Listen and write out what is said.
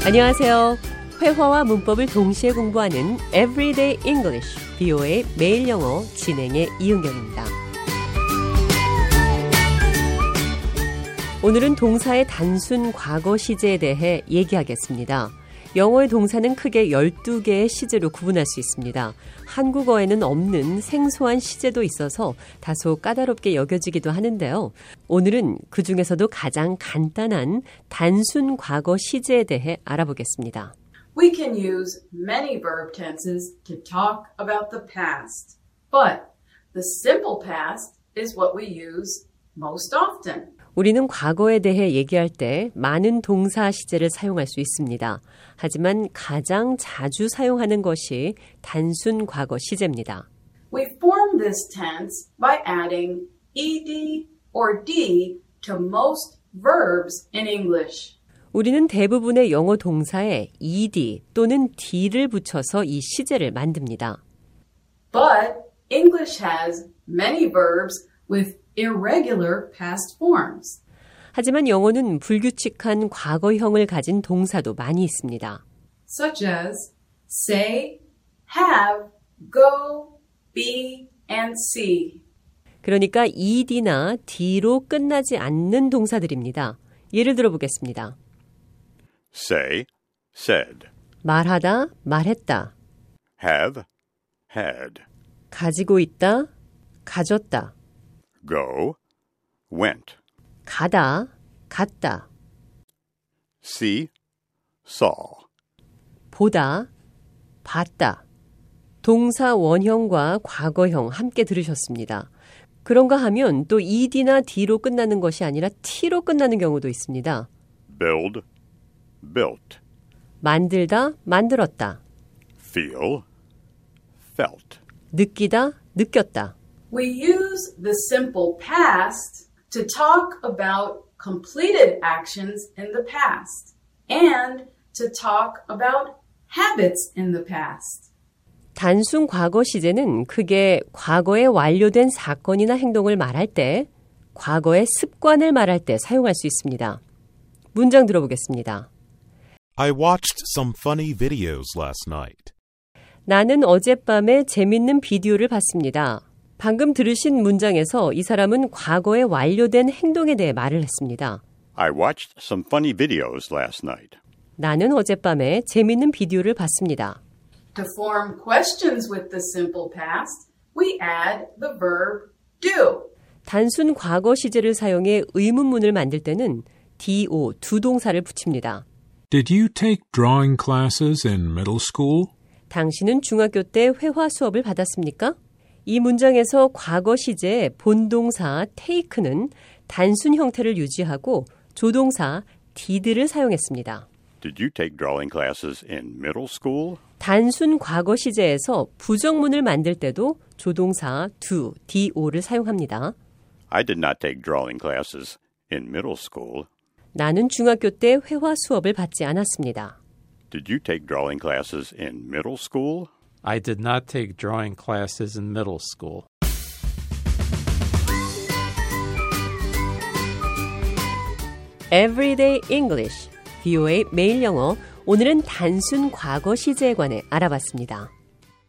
안녕하세요. 회화와 문법을 동시에 공부하는 Everyday English, VOA 매일 영어 진행의 이은경입니다. 오늘은 동사의 단순 과거 시제에 대해 얘기하겠습니다. 영어의 동사는 크게 12개의 시제로 구분할 수 있습니다. 한국어에는 없는 생소한 시제도 있어서 다소 까다롭게 여겨지기도 하는데요. 오늘은 그중에서도 가장 간단한 단순 과거 시제에 대해 알아보겠습니다. We can use many verb tenses to talk about the past, but the simple past is what we use most often. 우리는 과거에 대해 얘기할 때 많은 동사 시제를 사용할 수 있습니다. 하지만 가장 자주 사용하는 것이 단순 과거 시제입니다. We form this tense by adding ed or d to most verbs in English. 우리는 대부분의 영어 동사에 ed 또는 d를 붙여서 이 시제를 만듭니다. But English has many verbs with irregular past forms. 하지만 영어는 불규칙한 과거형을 가진 동사도 많이 있습니다. Such as say, have, go, be, and see. 그러니까 ed나 d로 끝나지 않는 동사들입니다. 예를 들어 보겠습니다. Say, said. 말하다, 말했다. Have, had. 가지고 있다, 가졌다. Go, went. 가다, 갔다. See, saw. 보다, 봤다. 동사 원형과 과거형 함께 들으셨습니다. 그런가 하면 또 ed나 d로 끝나는 것이 아니라 t로 끝나는 경우도 있습니다. Build, built. 만들다, 만들었다. Feel, felt. 느끼다, 느꼈다. We use the simple past to talk about completed actions in the past and to talk about habits in the past. 단순 과거 시제는 크게 과거에 완료된 사건이나 행동을 말할 때, 과거의 습관을 말할 때 사용할 수 있습니다. 문장 들어보겠습니다. I watched some funny videos last night. 나는 어젯밤에 재밌는 비디오를 봤습니다. 방금 들으신 문장에서 이 사람은 과거에 완료된 행동에 대해 말을 했습니다. I watched some funny videos last night. 나는 어젯밤에 재밌는 비디오를 봤습니다. To form questions with the simple past, we add the verb do. 단순 과거 시제를 사용해 의문문을 만들 때는 do, 두 동사를 붙입니다. Did you take drawing classes in middle school? 당신은 중학교 때 회화 수업을 받았습니까? 이 문장에서 과거 시제의 본동사 take는 단순 형태를 유지하고 조동사 did를 사용했습니다. Did you take drawing classes in middle school? 단순 과거 시제에서 부정문을 만들 때도 조동사 do, do를 사용합니다. I did not take drawing classes in middle school. 나는 중학교 때 회화 수업을 받지 않았습니다. Did you take drawing classes in middle school? I did not take drawing classes in middle school. Everyday English, VOA 매일 영어. 오늘은 단순 과거 시제에 관해 알아봤습니다.